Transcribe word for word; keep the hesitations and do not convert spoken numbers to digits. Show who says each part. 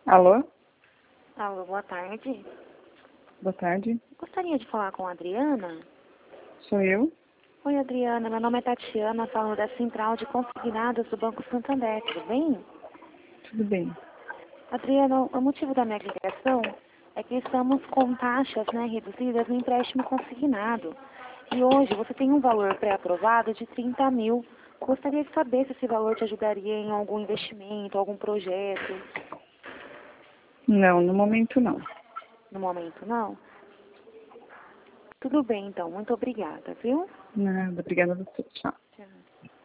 Speaker 1: Alô?
Speaker 2: Alô, boa tarde.
Speaker 1: Boa tarde.
Speaker 2: Gostaria de falar com a Adriana?
Speaker 1: Sou eu?
Speaker 2: Oi, Adriana. Meu nome é Tatiana, falo da Central de Consignados do Banco Santander, tudo bem?
Speaker 1: Tudo bem.
Speaker 2: Adriana, o motivo da minha ligação é que estamos com taxas, né, reduzidas no empréstimo consignado. E hoje você tem um valor pré-aprovado de trinta mil. Gostaria de saber se esse valor te ajudaria em algum investimento, algum projeto.
Speaker 1: Não, no momento não.
Speaker 2: No momento, não? Tudo bem, então. Muito obrigada, viu?
Speaker 1: Nada, obrigada a você. Tchau.
Speaker 2: Tchau.